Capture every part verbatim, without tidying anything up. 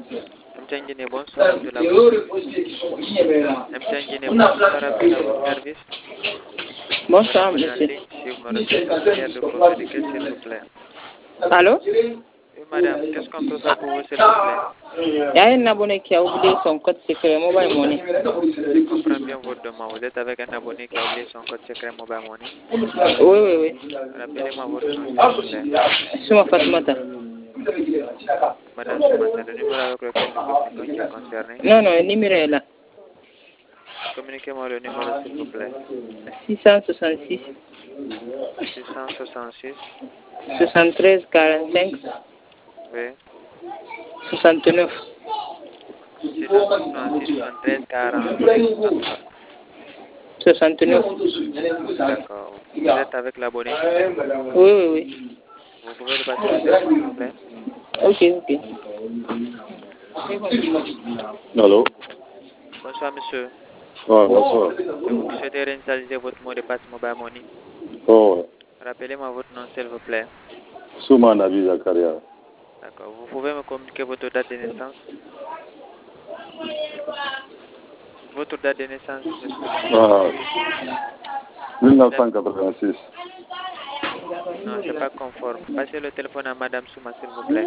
Mtangine, bonsoir de la Mtangine, bonsoir à votre service. Bonsoir, Madame monsieur. Ligne, si vous me remettez une manière de communiquer, s'il vous plaît. Allô? Oui, madame, qu'est-ce qu'on peut faire pour vous, s'il vous plaît? Il y a un abonné qui a oublié son code secret mobile money. Je comprends bien votre demande. Vous êtes avec un abonné qui a oublié son code secret mobile money. Oui, oui, oui. Rappelez-moi votre nom, s'il vous plaît. Souma Fatmata. Madame Soumata, le numéro avec lequel nous communiquons qui est concerné. Non, non, le numéro est là. Communiquez-moi le numéro, s'il vous plaît. six cent soixante-six, six cent soixante-six, soixante-treize, quarante-cinq, oui. soixante-neuf. six cent soixante-six, soixante-treize, quarante-cinq, soixante-neuf. D'accord. Vous êtes avec l'abonné? Oui, oui, oui. Vous pouvez le passer au téléphone, s'il vous plaît? Ok, ok. Allô? Bonsoir, monsieur. Ouais, bonsoir. Vous qui souhaitez réinitialiser votre mot de passe mobile money. Oh, ouais. Rappelez-moi votre nom, s'il vous plaît. Souma Nabi Zakaria. D'accord. Vous pouvez me communiquer votre date de naissance? Votre date de naissance, monsieur. Ah, mille neuf cent quatre-vingt-six. Non, c'est pas conforme. Passez le téléphone à Madame Souma, s'il vous plaît.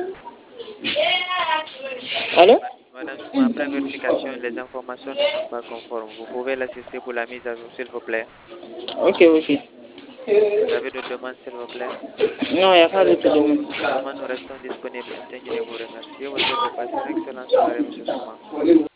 Allô? Madame Souma, après vérification, les informations ne sont pas conformes. Vous pouvez l'assister pour la mise à jour, s'il vous plaît. Ok, ok. Vous avez de demandes, s'il vous plaît? Non, il n'y a pas de demande. Vraiment, nous restons disponibles. M T N J vous remercie. Je vous souhaite de passer une excellente soirée, monsieur Souma.